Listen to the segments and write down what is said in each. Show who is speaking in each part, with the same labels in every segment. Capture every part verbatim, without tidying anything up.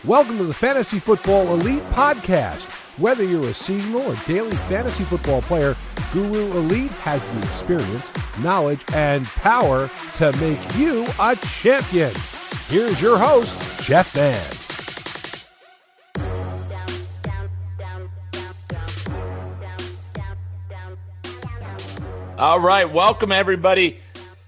Speaker 1: Welcome to the Fantasy Football Elite Podcast. Whether you're a seasonal or daily fantasy football player, Guru Elite has the experience, knowledge, and power to make you a champion. Here's your host, Jeff Mann.
Speaker 2: All right, welcome everybody.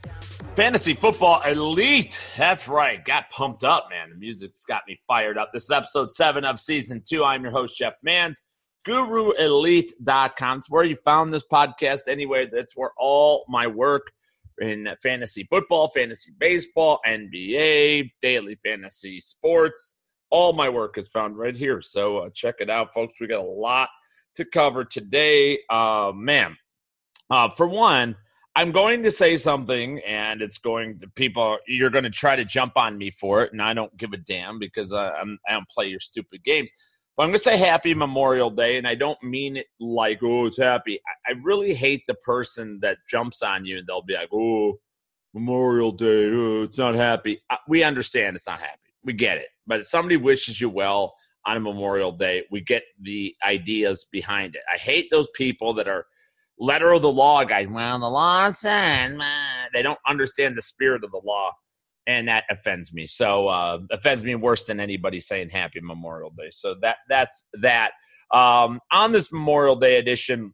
Speaker 2: Fantasy Football Elite. That's right. Got pumped up, man. The music's got me fired up. This is episode seven of season two. I'm your host, Jeff Manns. Guru Elite dot com. It's where you found this podcast anyway. That's where all my work in fantasy football, fantasy baseball, N B A, daily fantasy sports, all my work is found right here. So uh, check it out, folks. We got a lot to cover today. Uh, man, uh, for one, I'm going to say something, and it's going to people. You're going to try to jump on me for it, and I don't give a damn because I, I'm, I don't play your stupid games. But I'm going to say Happy Memorial Day, and I don't mean it like, oh, it's happy. I, I really hate the person that jumps on you, and they'll be like, oh, Memorial Day, oh, it's not happy. We understand it's not happy. We get it. But if somebody wishes you well on a Memorial Day, we get the ideas behind it. I hate those people that are letter of the law guys. Well, the law said, man. They don't understand the spirit of the law, and that offends me. So uh, offends me worse than anybody saying Happy Memorial Day. So that that's that. Um, on this Memorial Day edition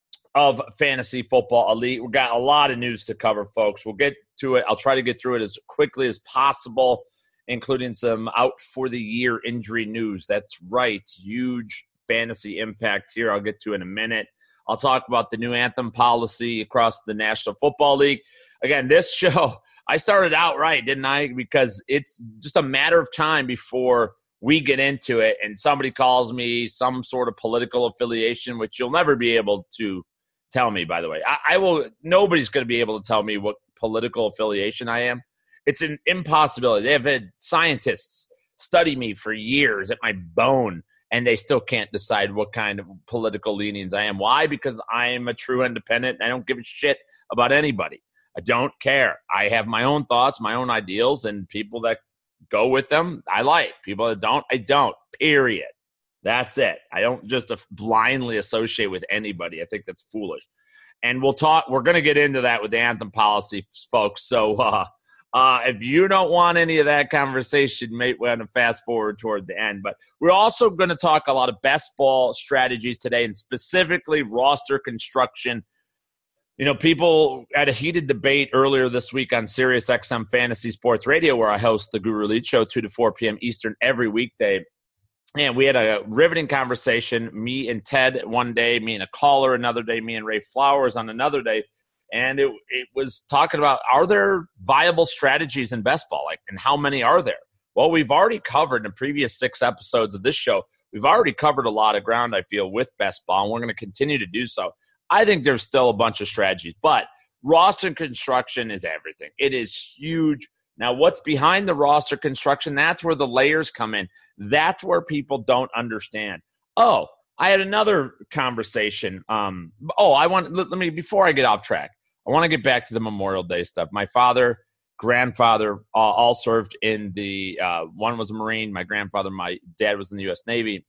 Speaker 2: of Fantasy Football Elite, we've got a lot of news to cover, folks. We'll get to it. I'll try to get through it as quickly as possible, including some out-for-the-year injury news. That's right. Huge fantasy impact here. I'll get to in a minute. I'll talk about the new anthem policy across the National Football League. Again, this show, I started out right, didn't I? Because it's just a matter of time before we get into it and somebody calls me some sort of political affiliation, which you'll never be able to tell me, by the way. I, I will. Nobody's going to be able to tell me what political affiliation I am. It's an impossibility. They have had scientists study me for years at my bone, and they still can't decide what kind of political leanings I am. Why? Because I am a true independent, and I don't give a shit about anybody. I don't care. I have my own thoughts, my own ideals, and people that go with them, I like. People that don't, I don't, period. That's it. I don't just blindly associate with anybody. I think that's foolish. And we'll talk, we're going to get into that with the anthem policy, folks. So, uh, Uh, if you don't want any of that conversation, mate, we're going to fast forward toward the end. But we're also going to talk a lot of best ball strategies today, and specifically roster construction. You know, people had a heated debate earlier this week on Sirius X M Fantasy Sports Radio, where I host the Guru Elite Show two to four p.m. Eastern every weekday. And we had a riveting conversation, me and Ted one day, me and a caller another day, me and Ray Flowers on another day. And it it was talking about, are there viable strategies in best ball? Like, and how many are there? Well, we've already covered in previous six episodes of this show, we've already covered a lot of ground, I feel, with best ball, and we're going to continue to do so. I think there's still a bunch of strategies, but roster construction is everything. It is huge. Now, what's behind the roster construction? That's where the layers come in. That's where people don't understand. Oh, I had another conversation. Um, oh, I want let, let me before I get off track, I want to get back to the Memorial Day stuff. My father, grandfather, uh, all served in the. Uh, one was a Marine. My grandfather, my dad was in the U S Navy,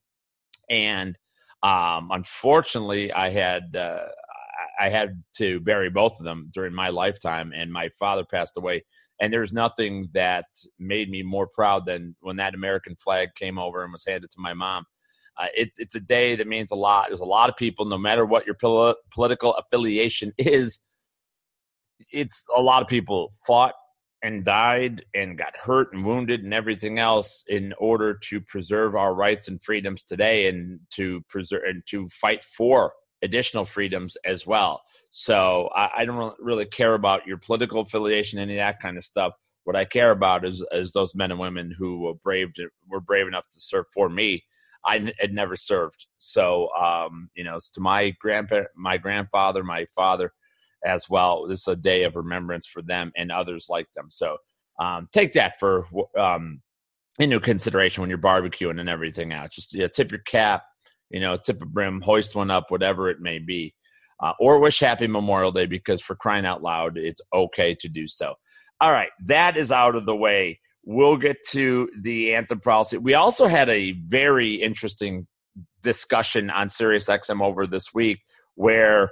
Speaker 2: and um, unfortunately, I had uh, I had to bury both of them during my lifetime. And my father passed away. And there's nothing that made me more proud than when that American flag came over and was handed to my mom. Uh, it's it's a day that means a lot. There's a lot of people, no matter what your pol- political affiliation is, it's a lot of people fought and died and got hurt and wounded and everything else in order to preserve our rights and freedoms today, and to preserve and to fight for additional freedoms as well. So I, I don't really care about your political affiliation, any of that kind of stuff. What I care about is, is those men and women who were brave to, were brave enough to serve for me. I had never served. So, um, you know, it's to my grandpa, my grandfather, my father as well. This is a day of remembrance for them and others like them. So um, take that for um, into consideration when you're barbecuing and everything else. Just yeah, tip your cap, you know, tip a brim, hoist one up, whatever it may be. Uh, or wish Happy Memorial Day, because for crying out loud, it's okay to do so. All right, that is out of the way. We'll get to the anthem policy. We also had a very interesting discussion on SiriusXM over this week where,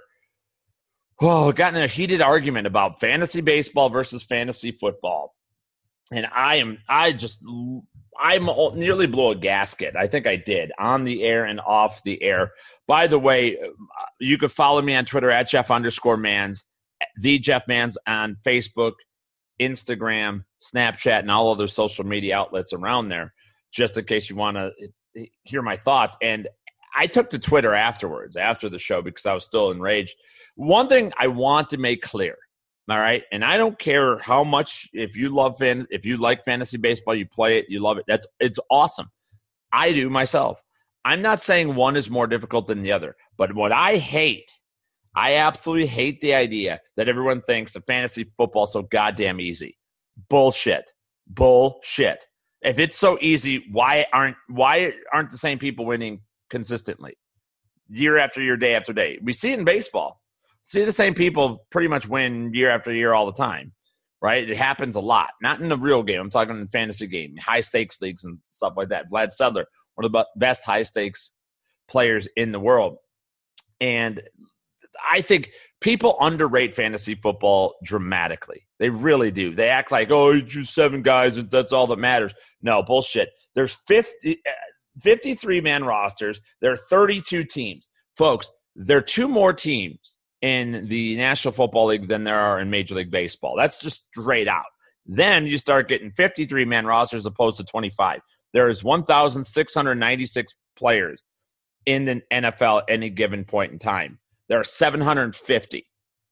Speaker 2: oh, got in a heated argument about fantasy baseball versus fantasy football. And I am, I just, I nearly blew a gasket. I think I did on the air and off the air. By the way, you can follow me on Twitter at Jeff underscore Mans, the Jeff Mans on Facebook, Instagram, Snapchat, and all other social media outlets around there, just in case you want to hear my thoughts. And I took to Twitter afterwards, after the show, because I was still enraged. One thing I want to make clear, all right, and I don't care how much, if you love fan, if you like fantasy baseball, you play it, you love it, that's it's awesome. I do myself. I'm not saying one is more difficult than the other, but what I hate, I absolutely hate the idea that everyone thinks that fantasy football is so goddamn easy. Bullshit. Bullshit. If it's so easy, why aren't why aren't the same people winning consistently? Year after year, day after day. We see it in baseball. See the same people pretty much win year after year all the time, right? It happens a lot. Not in the real game. I'm talking in the fantasy game, high-stakes leagues and stuff like that. Vlad Sedler, one of the best high-stakes players in the world. And I think people underrate fantasy football dramatically. They really do. They act like, oh, you choose seven guys, and that's all that matters. No, bullshit. There's fifty, fifty-three man rosters. There are thirty-two teams. Folks, there are two more teams in the National Football League than there are in Major League Baseball. That's just straight out. Then you start getting fifty-three man rosters as opposed to twenty-five. There is one thousand six hundred ninety-six players in the N F L at any given point in time. There are seven hundred fifty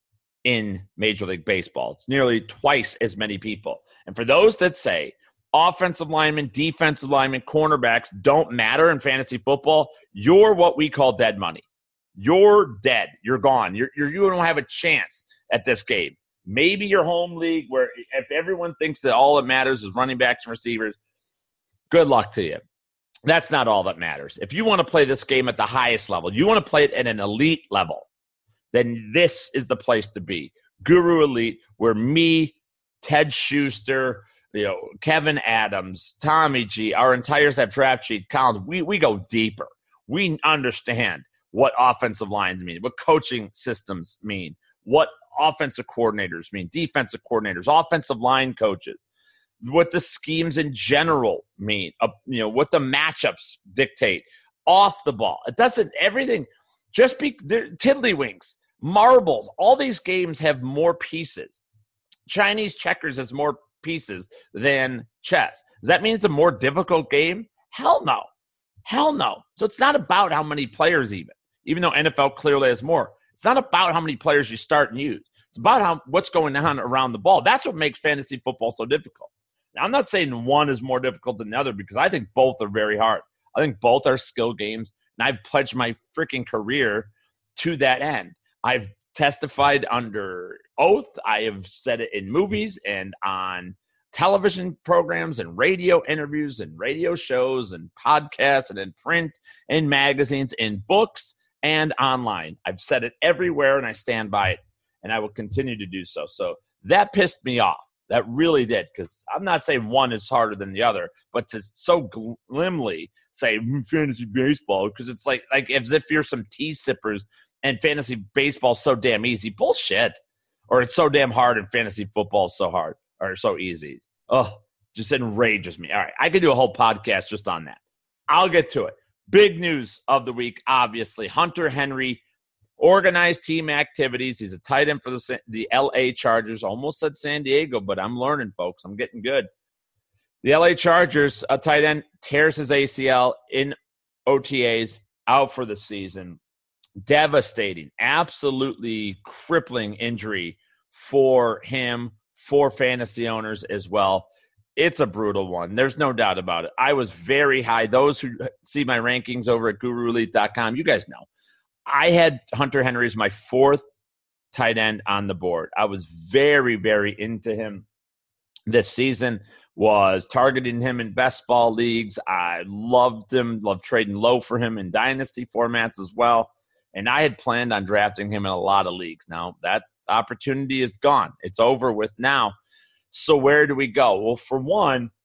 Speaker 2: in Major League Baseball. It's nearly twice as many people. And for those that say offensive linemen, defensive linemen, cornerbacks don't matter in fantasy football, you're what we call dead money. You're dead. You're gone. You're, you're, you don't have a chance at this game. Maybe your home league where if everyone thinks that all that matters is running backs and receivers, good luck to you. That's not all that matters. If you want to play this game at the highest level, you want to play it at an elite level, then this is the place to be. Guru Elite, where me, Ted Schuster, you know, Kevin Adams, Tommy G, our entire staff, Draft Sheet, Collins, we, we go deeper. We understand what offensive lines mean, what coaching systems mean, what offensive coordinators mean, defensive coordinators, offensive line coaches, what the schemes in general mean, uh, you know, what the matchups dictate off the ball. It doesn't, everything, just be, tiddlywinks, marbles, all these games have more pieces. Chinese checkers has more pieces than chess. Does that mean it's a more difficult game? Hell no. Hell no. So it's not about how many players even, even though N F L clearly has more. It's not about how many players you start and use. It's about how what's going on around the ball. That's what makes fantasy football so difficult. Now, I'm not saying one is more difficult than the other because I think both are very hard. I think both are skill games, and I've pledged my freaking career to that end. I've testified under oath. I have said it in movies and on television programs and radio interviews and radio shows and podcasts and in print and magazines and books and online. I've said it everywhere, and I stand by it, and I will continue to do so. So that pissed me off. That really did, because I'm not saying one is harder than the other, but to so glimly say fantasy baseball, because it's like like as if you're some tea sippers and fantasy baseball is so damn easy. Bullshit. Or it's so damn hard and fantasy football is so hard or so easy. Oh, just enrages me. All right, I could do a whole podcast just on that. I'll get to it. Big news of the week, obviously. Hunter Henry organized team activities. He's a tight end for the, the L A Chargers. Almost said San Diego, but I'm learning, folks. I'm getting good. The L A Chargers, a tight end, tears his A C L in O T As, out for the season. Devastating, absolutely crippling injury for him, for fantasy owners as well. It's a brutal one. There's no doubt about it. I was very high. Those who see my rankings over at guru elite dot com, you guys know. I had Hunter Henry as my fourth tight end on the board. I was very, very into him this season, was targeting him in best ball leagues. I loved him, loved trading low for him in dynasty formats as well. And I had planned on drafting him in a lot of leagues. Now, that opportunity is gone. It's over with now. So where do we go? Well, for one,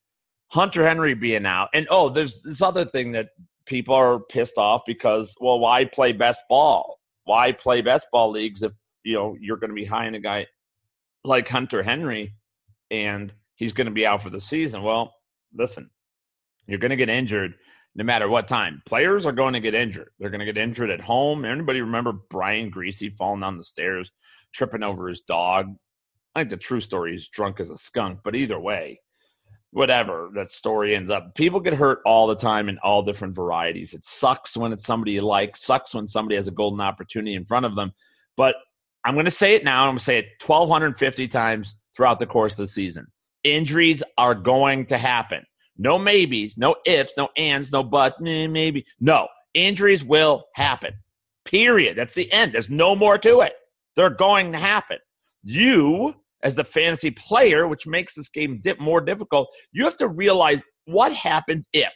Speaker 2: Hunter Henry being out. And, oh, there's this other thing that people are pissed off because, well, why play best ball? Why play best ball leagues if, you know, you're going to be hiring a guy like Hunter Henry and he's going to be out for the season? Well, listen, you're going to get injured no matter what time. Players are going to get injured. They're going to get injured at home. Anybody remember Brian Greasy falling down the stairs, tripping over his dog? I think the true story is drunk as a skunk, but either way, whatever that story ends up, people get hurt all the time in all different varieties. It sucks when it's somebody you like, sucks when somebody has a golden opportunity in front of them. But I'm going to say it now, and I'm going to say it twelve fifty times throughout the course of the season. Injuries are going to happen. No maybes, no ifs, no ands, no but, maybe. No, injuries will happen. Period. That's the end. There's no more to it. They're going to happen. You, as the fantasy player, which makes this game dip more difficult, you have to realize what happens if.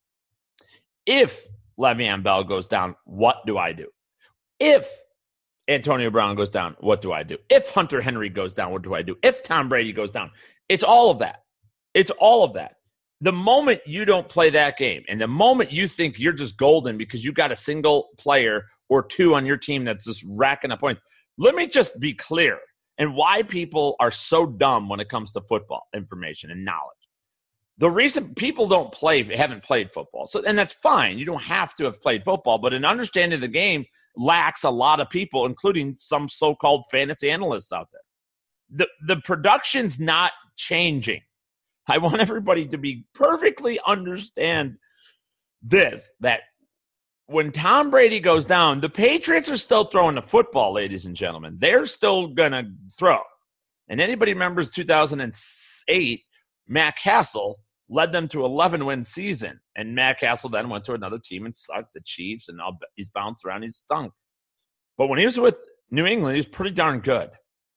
Speaker 2: If Le'Veon Bell goes down, what do I do? If Antonio Brown goes down, what do I do? If Hunter Henry goes down, what do I do? If Tom Brady goes down, it's all of that. It's all of that. The moment you don't play that game and the moment you think you're just golden because you got a single player or two on your team that's just racking up points, let me just be clear and why people are so dumb when it comes to football information and knowledge. The reason people don't play, haven't played football, so and that's fine. You don't have to have played football, but an understanding of the game lacks a lot of people, including some so-called fantasy analysts out there. The, the production's not changing. I want everybody to be perfectly understand this, that when Tom Brady goes down, the Patriots are still throwing the football, ladies and gentlemen. They're still going to throw. And anybody remembers two thousand eight, Matt Castle led them to eleven-win season. And Matt Castle then went to another team and sucked, the Chiefs, and all, he's bounced around, he's stunk. But when he was with New England, he was pretty darn good.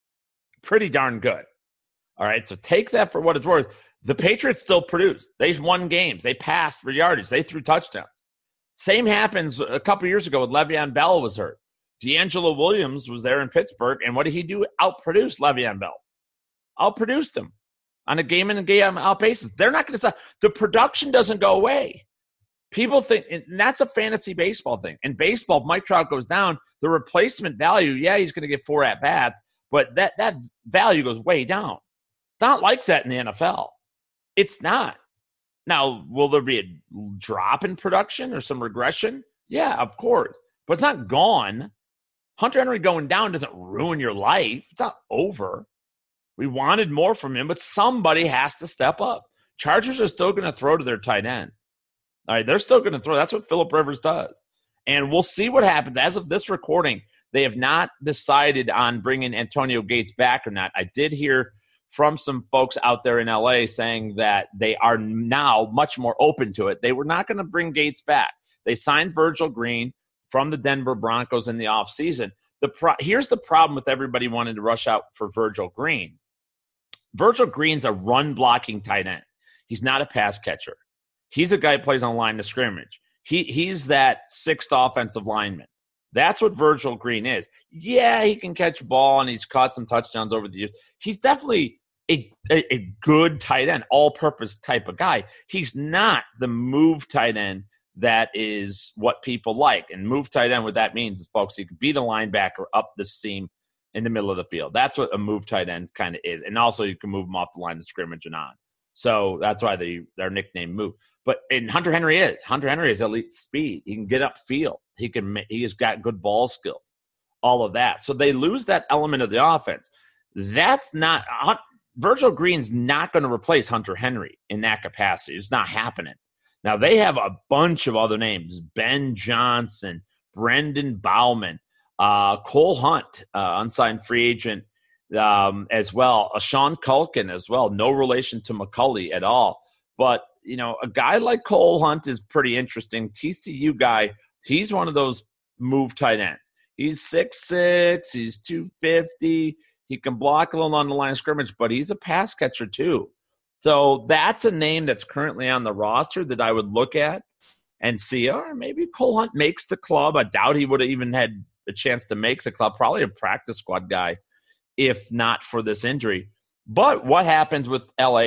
Speaker 2: Pretty darn good. All right, so take that for what it's worth. The Patriots still produced. They won games. They passed for yardage. They threw touchdowns. Same happens a couple years ago with Le'Veon Bell was hurt. D'Angelo Williams was there in Pittsburgh, and what did he do? Outproduced Le'Veon Bell. Outproduced him on a game in and game out basis. They're not going to stop. The production doesn't go away. People think, and that's a fantasy baseball thing. In baseball, if Mike Trout goes down, the replacement value, yeah, he's going to get four at-bats, but that, that value goes way down. It's not like that in the N F L. It's not. Now, will there be a drop in production or some regression? Yeah, of course. But it's not gone. Hunter Henry going down doesn't ruin your life. It's not over. We wanted more from him, but somebody has to step up. Chargers are still going to throw to their tight end. All right, they're still going to throw. That's what Phillip Rivers does. And we'll see what happens. As of this recording, they have not decided on bringing Antonio Gates back or not. I did hear from some folks out there in L A saying that they are now much more open to it. They were not going to bring Gates back. They signed Virgil Green from the Denver Broncos in the offseason. The pro- Here's the problem with everybody wanting to rush out for Virgil Green. Virgil Green's a run-blocking tight end. He's not a pass catcher. He's a guy who plays on line of scrimmage. He He's that sixth offensive lineman. That's what Virgil Green is. Yeah, he can catch a ball, and he's caught some touchdowns over the years. He's definitely a, a, a good tight end, all-purpose type of guy. He's not the move tight end that is what people like. And move tight end, what that means is, folks, you can beat a linebacker up the seam in the middle of the field. That's what a move tight end kind of is. And also you can move them off the line of scrimmage and on. So that's why they, they're nicknamed move. But and Hunter Henry is. Hunter Henry is elite speed. He can get upfield. He can. He has got good ball skills. All of that. So they lose that element of the offense. That's not – Virgil Green's not going to replace Hunter Henry in that capacity. It's not happening. Now, they have a bunch of other names. Ben Johnson, Brendan Bauman, uh, Cole Hunt, uh, unsigned free agent um, as well. Uh, Sean Culkin as well. No relation to McCulley at all. But, you know, a guy like Cole Hunt is pretty interesting. T C U guy, he's one of those move tight ends. He's six six, he's two fifty. He can block a little on the line of scrimmage, but he's a pass catcher too. So that's a name that's currently on the roster that I would look at and see, or maybe Cole Hunt makes the club. I doubt he would have even had a chance to make the club. Probably a practice squad guy if not for this injury. But what happens with L A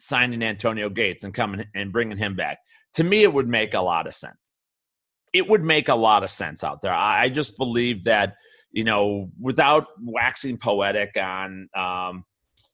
Speaker 2: signing Antonio Gates and coming and bringing him back. To me, it would make a lot of sense. It would make a lot of sense out there. I, I just believe that, you know, without waxing poetic on, um,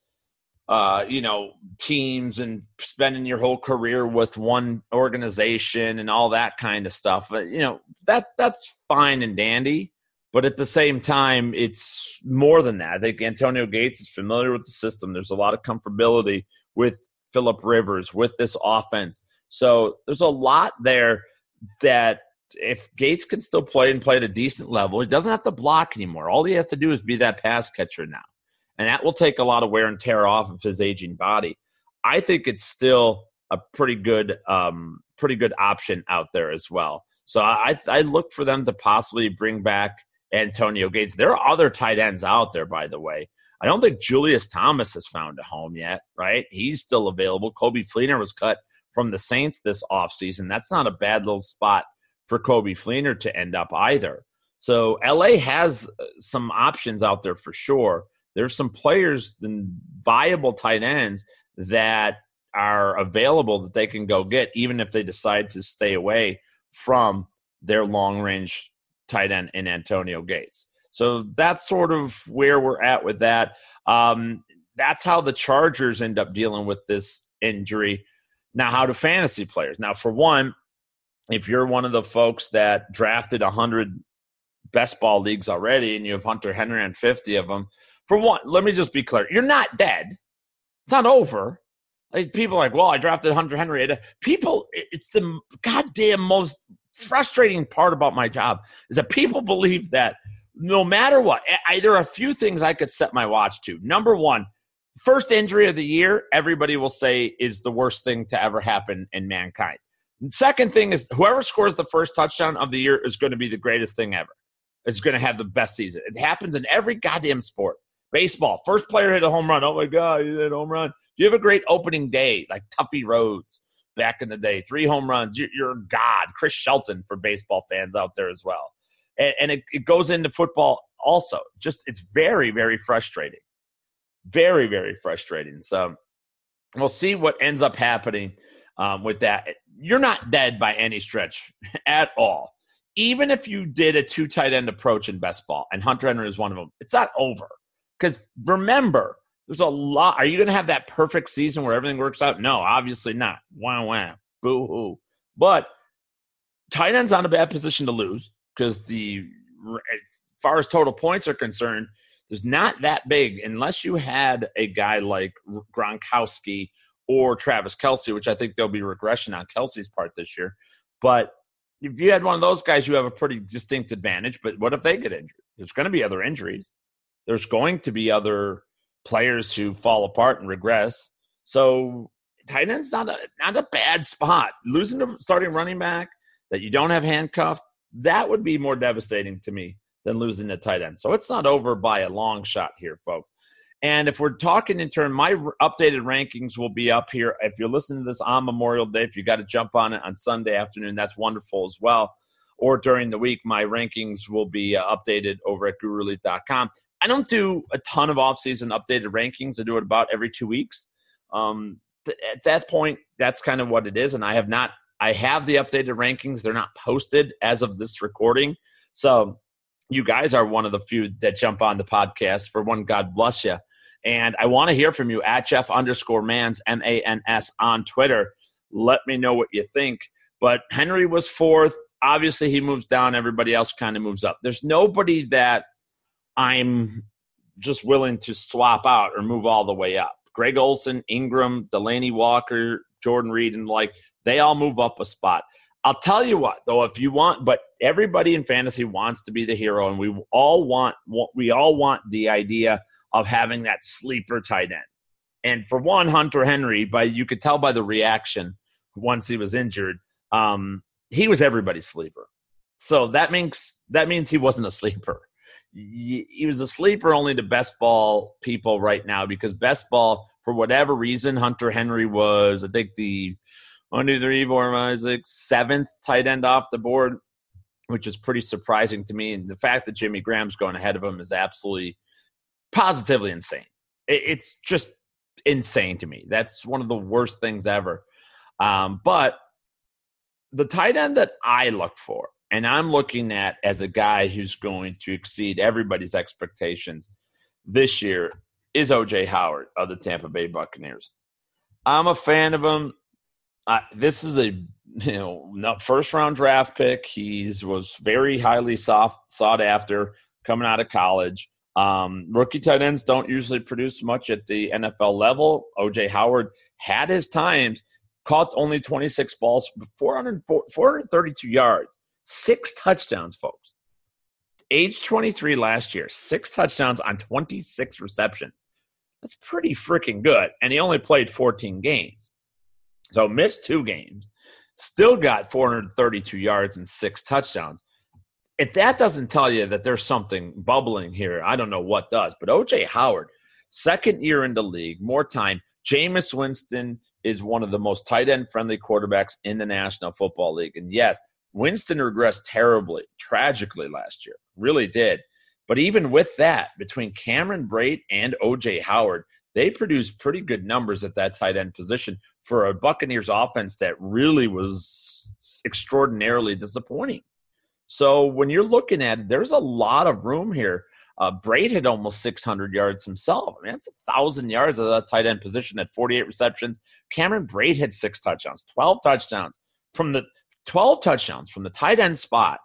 Speaker 2: uh, you know, teams and spending your whole career with one organization and all that kind of stuff, you know, that that's fine and dandy. But at the same time, it's more than that. I think Antonio Gates is familiar with the system. There's a lot of comfortability with Phillip Rivers, with this offense. So there's a lot there that if Gates can still play and play at a decent level, he doesn't have to block anymore. All he has to do is be that pass catcher now. And that will take a lot of wear and tear off of his aging body. I think it's still a pretty good um, pretty good option out there as well. So I, I look for them to possibly bring back Antonio Gates. There are other tight ends out there, by the way. I don't think Julius Thomas has found a home yet, right? He's still available. Coby Fleener was cut from the Saints this offseason. That's not a bad little spot for Coby Fleener to end up either. So L A has some options out there for sure. There's some players and viable tight ends that are available that they can go get, even if they decide to stay away from their long-range tight end in Antonio Gates. So that's sort of where we're at with that. Um, that's how the Chargers end up dealing with this injury. Now, how do fantasy players? Now, for one, if you're one of the folks that drafted one hundred best ball leagues already and you have Hunter Henry and fifty of them, for one, let me just be clear. You're not dead. It's not over. Like, people are like, well, I drafted Hunter Henry. People, it's the goddamn most frustrating part about my job is that people believe that no matter what, I, there are a few things I could set my watch to. Number one, first injury of the year, everybody will say is the worst thing to ever happen in mankind. Second thing is whoever scores the first touchdown of the year is going to be the greatest thing ever. It's going to have the best season. It happens in every goddamn sport. Baseball, first player hit a home run. Oh, my God, he hit a home run. You have a great opening day, like Tuffy Rhodes back in the day. Three home runs. You're, you're God. Chris Shelton for baseball fans out there as well. And, and it, it goes into football also. Just it's very, very frustrating. Very, very frustrating. So we'll see what ends up happening um, with that. You're not dead by any stretch at all. Even if you did a two tight end approach in best ball, and Hunter Henry is one of them, it's not over. Because remember, there's a lot. Are you going to have that perfect season where everything works out? No, obviously not. Wah, wah, boo-hoo. But tight end's not a bad position to lose because the as far as total points are concerned, there's not that big unless you had a guy like Gronkowski or Travis Kelce, which I think there'll be regression on Kelce's part this year. But if you had one of those guys, you have a pretty distinct advantage. But what if they get injured? There's going to be other injuries. There's going to be other players who fall apart and regress. So tight end's not a, not a bad spot. Losing a starting running back that you don't have handcuffed, that would be more devastating to me than losing a tight end. So it's not over by a long shot here, folks. And if we're talking in turn, my updated rankings will be up here. If you're listening to this on Memorial Day, if you got to jump on it on Sunday afternoon, that's wonderful as well. Or during the week, my rankings will be uh, updated over at guru elite dot com. I don't do a ton of off-season updated rankings. I do it about every two weeks. Um, th- at that point, that's kind of what it is. And I have not – I have the updated rankings. They're not posted as of this recording. So you guys are one of the few that jump on the podcast. For one, God bless you. And I want to hear from you at Jeff underscore Mans, M A N S, on Twitter. Let me know what you think. But Henry was fourth. Obviously, he moves down. Everybody else kind of moves up. There's nobody that I'm just willing to swap out or move all the way up. Greg Olsen, Ingram, Delaney Walker, Jordan Reed, and like they all move up a spot. I'll tell you what, though, if you want, but everybody in fantasy wants to be the hero, and we all want we all want the idea of having that sleeper tight end. And for one, Hunter Henry, by you could tell by the reaction once he was injured, um, he was everybody's sleeper. So that means that means he wasn't a sleeper. He was a sleeper only to best ball people right now because best ball, for whatever reason, Hunter Henry was, I think, the one, two, three, four, five, six, seventh tight end off the board, which is pretty surprising to me. And the fact that Jimmy Graham's going ahead of him is absolutely, positively insane. It's just insane to me. That's one of the worst things ever. Um, but the tight end that I look for, and I'm looking at as a guy who's going to exceed everybody's expectations this year, is O J Howard of the Tampa Bay Buccaneers. I'm a fan of him. Uh, this is a you know first round draft pick. He was very highly soft, sought after coming out of college. Um, rookie tight ends don't usually produce much at the N F L level. O J Howard had his times, caught only twenty-six balls, four hundred, four hundred thirty-two yards, six touchdowns, folks. Age twenty-three last year, six touchdowns on twenty-six receptions. That's pretty freaking good. And he only played fourteen games. So missed two games. Still got four hundred thirty-two yards and six touchdowns. If that doesn't tell you that there's something bubbling here, I don't know what does. But O J Howard, second year in the league, more time. Jameis Winston is one of the most tight end-friendly quarterbacks in the National Football League. And yes, Winston regressed terribly, tragically last year. Really did. But even with that, between Cameron Brate and O J Howard, they produced pretty good numbers at that tight end position for a Buccaneers offense that really was extraordinarily disappointing. So when you're looking at it, there's a lot of room here. Uh, Brate had almost six hundred yards himself. I mean, that's one thousand yards at that tight end position at forty-eight receptions. Cameron Brate had six touchdowns, twelve touchdowns from the twelve touchdowns from the tight end spot.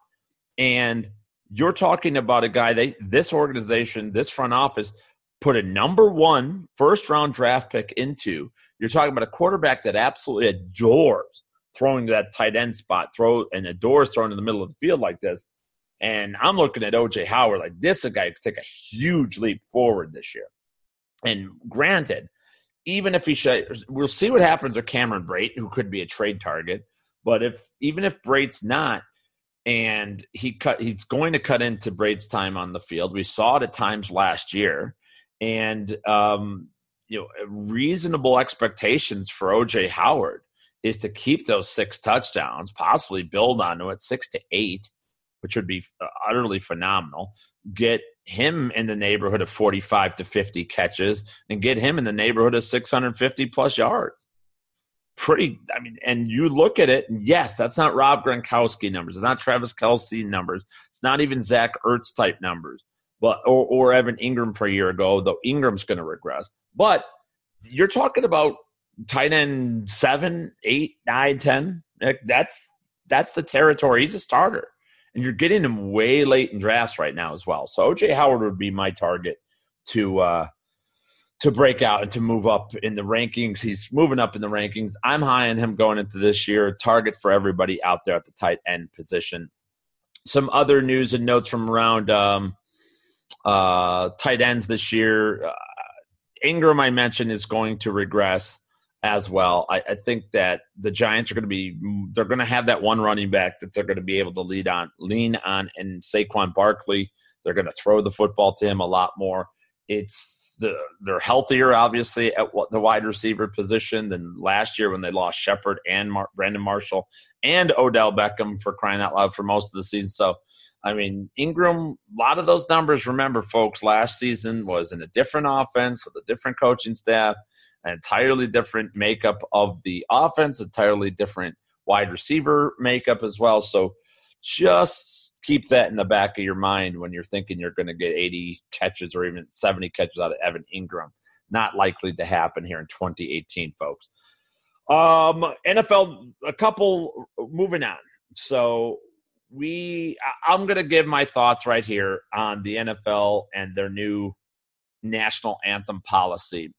Speaker 2: And you're talking about a guy, they, this organization, this front office, put a number one first-round draft pick into. You're talking about a quarterback that absolutely adores throwing to that tight end spot, throw and adores throwing in the middle of the field like this. And I'm looking at O J Howard like this is a guy who could take a huge leap forward this year. And granted, even if he should, we'll see what happens with Cameron Brate, who could be a trade target. But if even if Brate's not, and he cut, he's going to cut into Brate's time on the field. We saw it at times last year, and um, you know, reasonable expectations for O J Howard is to keep those six touchdowns, possibly build onto it, six to eight, which would be utterly phenomenal. Get him in the neighborhood of forty-five to fifty catches, and get him in the neighborhood of six hundred fifty plus yards. Pretty, I mean, and you look at it, and yes, that's not Rob Gronkowski numbers. It's not Travis Kelce numbers. It's not even Zach Ertz type numbers, but or, or Evan Ingram per year ago, though Ingram's going to regress. But you're talking about tight end seven, eight, nine, ten. That's that's the territory. He's a starter, and you're getting him way late in drafts right now as well. So O J Howard would be my target to uh, to break out and to move up in the rankings. He's moving up in the rankings. I'm high on him going into this year. Target for everybody out there at the tight end position. Some other news and notes from around um, uh, tight ends this year. Uh, Ingram, I mentioned, is going to regress as well. I, I think that the Giants are going to be – they're going to have that one running back that they're going to be able to lead on, lean on, and Saquon Barkley. They're going to throw the football to him a lot more. It's the they're healthier, obviously, at the wide receiver position than last year when they lost Shepard and Mar- Brandon Marshall and Odell Beckham, for crying out loud, for most of the season. So, I mean, Ingram, a lot of those numbers, remember, folks, last season was in a different offense with a different coaching staff, an entirely different makeup of the offense, entirely different wide receiver makeup as well. So just keep that in the back of your mind when you're thinking you're going to get eighty catches or even seventy catches out of Evan Ingram. Not likely to happen here in twenty eighteen, folks. Um, N F L, a couple, moving on. So we, I'm going to give my thoughts right here on the N F L and their new national anthem policy.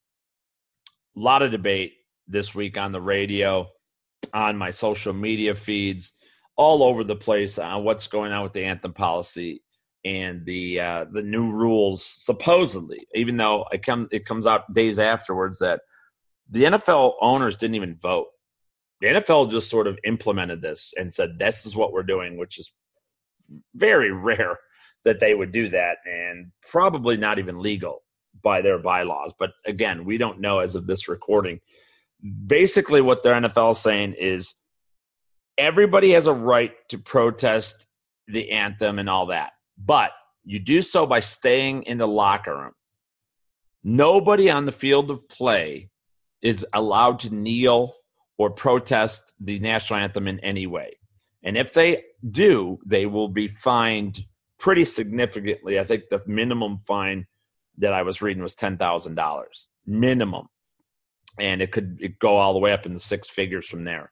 Speaker 2: A lot of debate this week on the radio, on my social media feeds, all over the place on what's going on with the anthem policy and the uh, the new rules, supposedly, even though it, come, it comes out days afterwards that the N F L owners didn't even vote. The N F L just sort of implemented this and said, this is what we're doing, which is very rare that they would do that, and probably not even legal by their bylaws. But again, we don't know as of this recording. Basically what the N F L is saying is everybody has a right to protest the anthem and all that, but you do so by staying in the locker room. Nobody on the field of play is allowed to kneel or protest the national anthem in any way. And if they do, they will be fined pretty significantly. I think the minimum fine that I was reading was ten thousand dollars minimum. And it could it go all the way up in the six figures from there.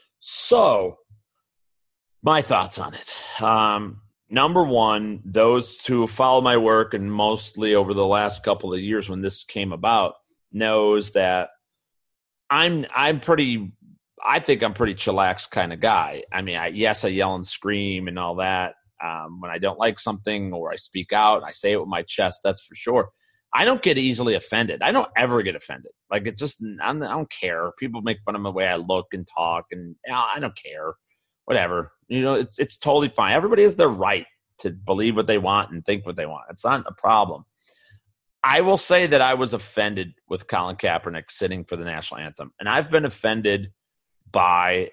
Speaker 2: So my thoughts on it. Um, number one, those who follow my work, and mostly over the last couple of years when this came about, knows that I'm I'm pretty I think I'm pretty chillax kind of guy. I mean, I, yes, I yell and scream and all that um, when I don't like something, or I speak out and I say it with my chest, that's for sure. I don't get easily offended. I don't ever get offended. Like, it's just, I'm, I don't care. People make fun of the way I look and talk, and you know, I don't care. Whatever. You know, it's it's totally fine. Everybody has their right to believe what they want and think what they want. It's not a problem. I will say that I was offended with Colin Kaepernick sitting for the national anthem. And I've been offended by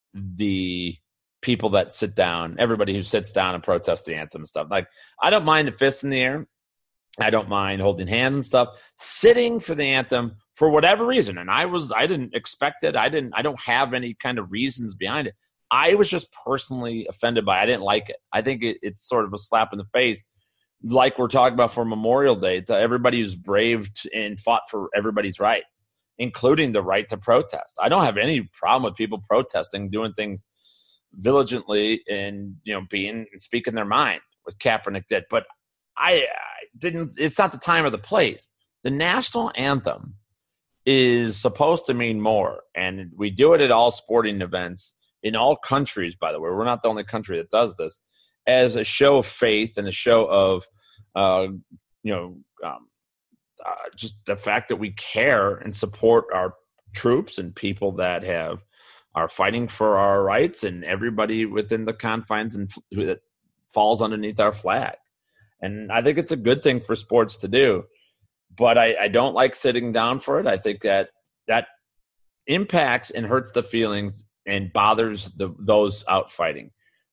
Speaker 2: the people that sit down, everybody who sits down and protests the anthem and stuff. Like, I don't mind the fists in the air. I don't mind holding hands and stuff. Sitting for the anthem for whatever reason, and I was I didn't expect it. I didn't I don't have any kind of reasons behind it. I was just personally offended by it. I didn't like it. I think it, it's sort of a slap in the face, like we're talking about for Memorial Day, to everybody who's braved and fought for everybody's rights, including the right to protest. I don't have any problem with people protesting, doing things vigilantly, and you know, being speaking their mind, what Kaepernick did. But I, I didn't. It's not the time or the place. The national anthem is supposed to mean more, and we do it at all sporting events in all countries. By the way, we're not the only country that does this, as a show of faith and a show of, uh, you know, um, uh, just the fact that we care and support our troops and people that have are fighting for our rights, and everybody within the confines and that falls underneath our flag. And I think it's a good thing for sports to do, but I, I don't like sitting down for it. I think that that impacts and hurts the feelings and bothers the, those out fighting.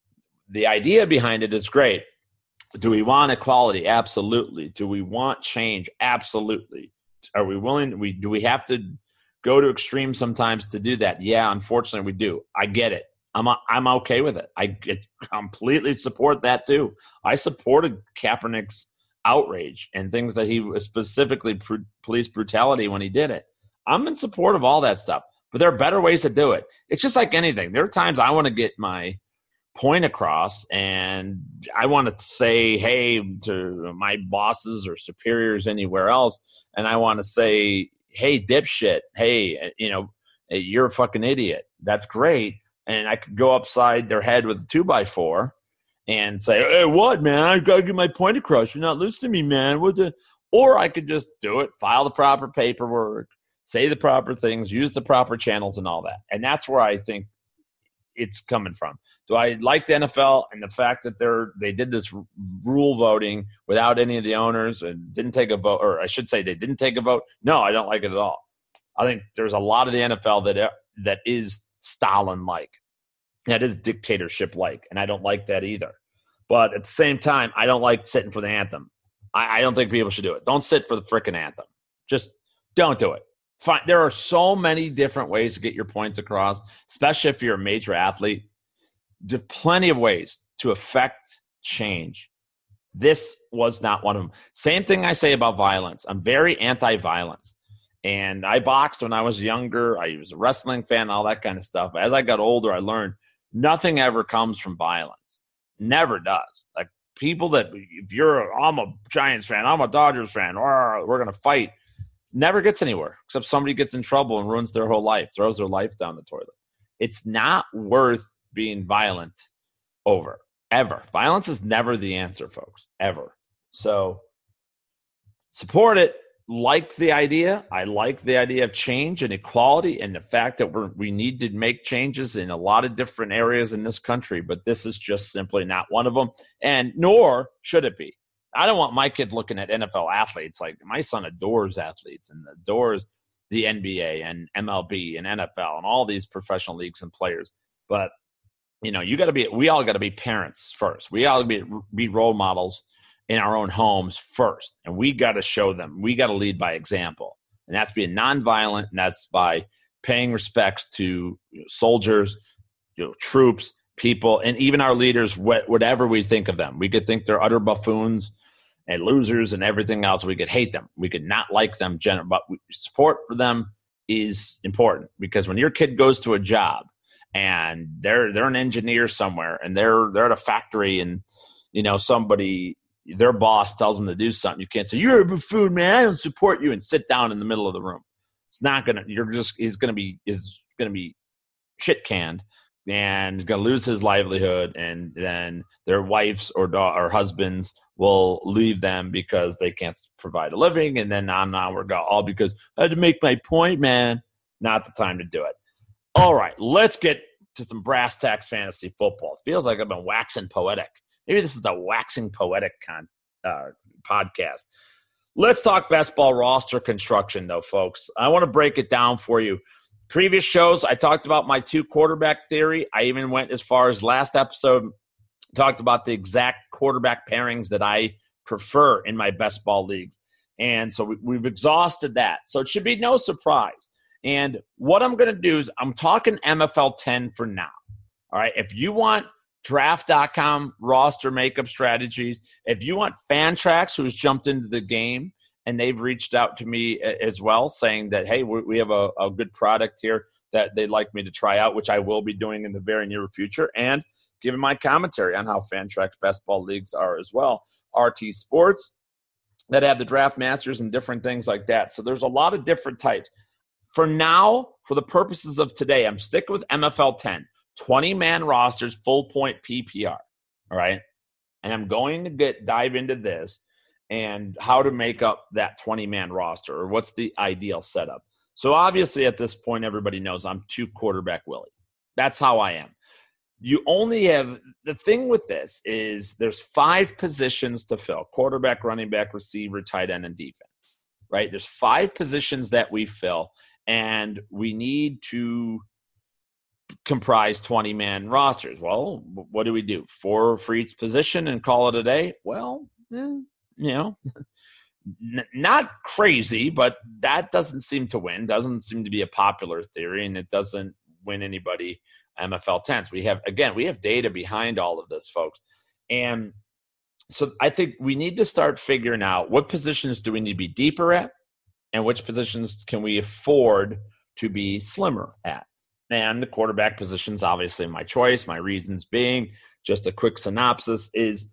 Speaker 2: The idea behind it is great. Do we want equality? Absolutely. Do we want change? Absolutely. Are we willing? We do we have to go to extremes sometimes to do that? Yeah, unfortunately we do. I get it. I'm I'm okay with it. I get, completely support that too. I supported Kaepernick's outrage and things that he specifically pr- police brutality when he did it. I'm in support of all that stuff, but there are better ways to do it. It's just like anything. There are times I want to get my point across, and I want to say, hey, to my bosses or superiors anywhere else, and I want to say, hey, dipshit, hey, you know, you're a fucking idiot. That's great. And I could go upside their head with a two by four and say, hey, what, man? I got to get my point across. You're not listening to me, man. What the? Or I could just do it, file the proper paperwork, say the proper things, use the proper channels and all that. And that's where I think it's coming from. Do I like the N F L and the fact that they're they did this r- rule voting without any of the owners and didn't take a vote, or I should say they didn't take a vote? No, I don't like it at all. I think there's a lot of the N F L that that is Stalin-like, that is dictatorship-like, and I don't like that either. But at the same time, I don't like sitting for the anthem. I, I don't think people should do it. Don't sit for the frickin' anthem. Just don't do it. Fine. There are so many different ways to get your points across, especially if you're a major athlete. There's plenty of ways to affect change. This was not one of them. Same thing I say about violence. I'm very anti-violence. And I boxed when I was younger. I was a wrestling fan, all that kind of stuff. As I got older, I learned nothing ever comes from violence. Never does. Like, people that, if you're, I'm a Giants fan, I'm a Dodgers fan, or we're going to fight, never gets anywhere, except somebody gets in trouble and ruins their whole life, throws their life down the toilet. It's not worth being violent over, ever. Violence is never the answer, folks, ever. So support it. Like the idea. I like the idea of change and equality and the fact that we're, we need to make changes in a lot of different areas in this country, but this is just simply not one of them, and nor should it be. I don't want my kids looking at N F L athletes. Like, my son adores athletes and adores the N B A and M L B and N F L and all these professional leagues and players. But, you know, you got to be, we all got to be parents first. We all be, be role models in our own homes first. And we got to show them. We got to lead by example. And that's being nonviolent, and that's by paying respects to you know, soldiers, you know, troops, people, and even our leaders, wh- whatever we think of them. We could think they're utter buffoons and losers and everything else. We could hate them. We could not like them, but support for them is important, because when your kid goes to a job and they're they're an engineer somewhere and they're they're at a factory and you know somebody their boss tells them to do something, you can't say you're a buffoon, man, I don't support you, and sit down in the middle of the room. It's not gonna. You're just he's gonna be is gonna be shit canned and gonna lose his livelihood, and then their wives or da- or husbands will leave them because they can't provide a living, and then on and on we're going, all because I had to make my point, man. Not the time to do it. All right, let's get to some brass tacks fantasy football. It feels like I've been waxing poetic. Maybe this is the waxing poetic con, uh, podcast. Let's talk best ball roster construction, though, folks. I want to break it down for you. Previous shows, I talked about my two quarterback theory. I even went as far as last episode, talked about the exact quarterback pairings that I prefer in my best ball leagues. And so we, we've exhausted that. So it should be no surprise. And what I'm going to do is I'm talking M F L ten for now. All right. If you want draft dot com roster makeup strategies, if you want Fantrax, who's jumped into the game, and they've reached out to me as well saying that, hey, we have a, a good product here that they'd like me to try out, which I will be doing in the very near future, and giving my commentary on how Fantrax best ball leagues are as well. R T Sports that have the draft masters and different things like that. So there's a lot of different types. For now, for the purposes of today, I'm sticking with M F L ten, twenty-man rosters, full point P P R, all right? And I'm going to get dive into this and how to make up that twenty-man roster, or what's the ideal setup. So obviously at this point, everybody knows I'm two quarterback Willie. That's how I am. You only have – the thing with this is there's five positions to fill: quarterback, running back, receiver, tight end, and defense, right? There's five positions that we fill, and we need to comprise twenty-man rosters. Well, what do we do? Four for each position and call it a day? Well, eh, you know, n- not crazy, but that doesn't seem to win, doesn't seem to be a popular theory, and it doesn't win anybody M F L tens. We have, again, we have data behind all of this, folks. And so I think we need to start figuring out what positions do we need to be deeper at and which positions can we afford to be slimmer at. And the quarterback position is obviously my choice. My reasons being, just a quick synopsis, is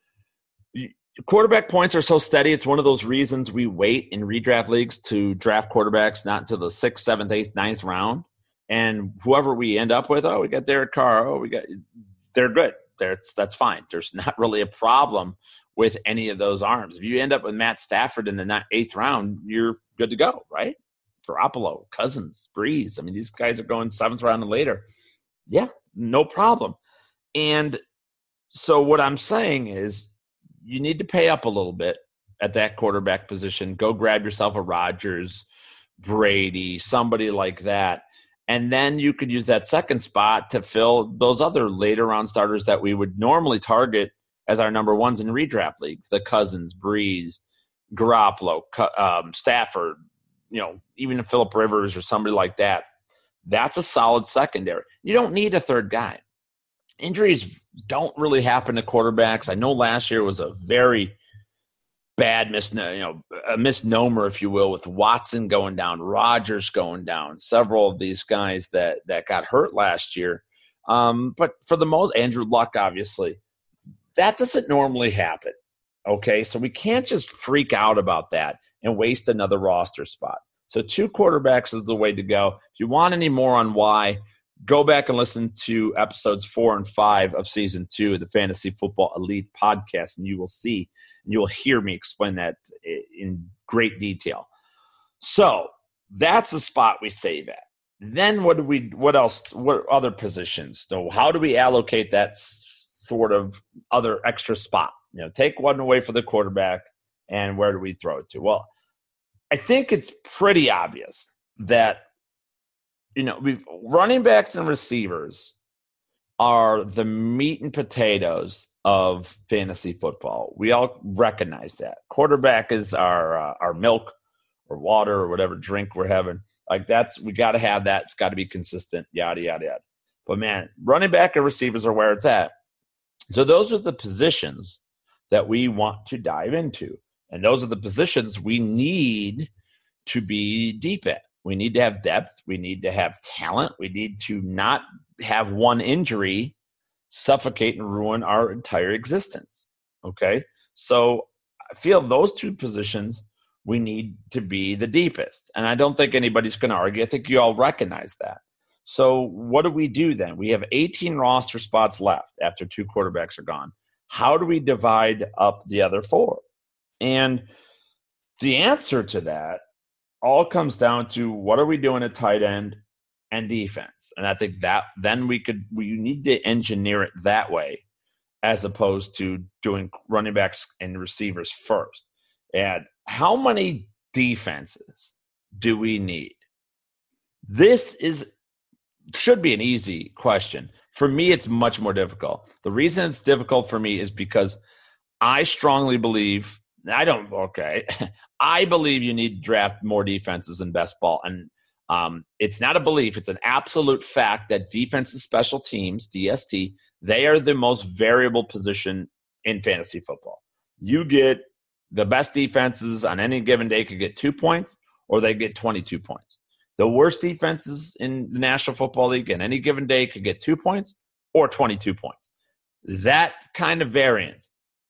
Speaker 2: quarterback points are so steady. It's one of those reasons we wait in redraft leagues to draft quarterbacks not until the sixth, seventh, eighth, ninth round. And whoever we end up with, oh, we got Derek Carr, oh, we got, they're good. That's that's fine. There's not really a problem with any of those arms. If you end up with Matt Stafford in the eighth round, you're good to go, right? Garoppolo, Cousins, Breeze. I mean, these guys are going seventh round and later. Yeah, no problem. And so what I'm saying is you need to pay up a little bit at that quarterback position. Go grab yourself a Rodgers, Brady, somebody like that. And then you could use that second spot to fill those other later round starters that we would normally target as our number ones in redraft leagues. The Cousins, Breeze, Garoppolo, um, Stafford, you know, even Phillip Rivers or somebody like that. That's a solid secondary. You don't need a third guy. Injuries don't really happen to quarterbacks. I know last year was a very bad mis- you know, a misnomer, if you will, with Watson going down, Rodgers going down, several of these guys that, that got hurt last year. Um, but for the most, Andrew Luck, obviously, that doesn't normally happen. Okay, so we can't just freak out about that and waste another roster spot. So two quarterbacks is the way to go. If you want any more on why, go back and listen to episodes four and five of season two of the Fantasy Football Elite podcast, and you will see and you will hear me explain that in great detail. So that's the spot we save at. Then what do we? What else? What other positions? So how do we allocate that sort of other extra spot? You know, take one away for the quarterback, and where do we throw it to? Well, I think it's pretty obvious that, you know, we've running backs and receivers are the meat and potatoes of fantasy football. We all recognize that. Quarterback is our uh, our milk or water or whatever drink we're having. Like that's, we got to have that. It's got to be consistent, yada, yada, yada. But man, running back and receivers are where it's at. So those are the positions that we want to dive into. And those are the positions we need to be deep at. We need to have depth. We need to have talent. We need to not have one injury suffocate and ruin our entire existence. Okay? So I feel those two positions we need to be the deepest. And I don't think anybody's going to argue. I think you all recognize that. So what do we do then? We have eighteen roster spots left after two quarterbacks are gone. How do we divide up the other four? And the answer to that all comes down to what are we doing at tight end and defense? And I think that then we could, we need to engineer it that way as opposed to doing running backs and receivers first. And how many defenses do we need? This is should be an easy question. For me, it's much more difficult. The reason it's difficult for me is because I strongly believe, I don't, okay, I believe you need to draft more defenses in best ball. And um, it's not a belief, it's an absolute fact that defense and special teams, D S T, they are the most variable position in fantasy football. You get the best defenses on any given day could get two points or they get twenty-two points. The worst defenses in the National Football League in any given day could get two points or twenty-two points. That kind of variance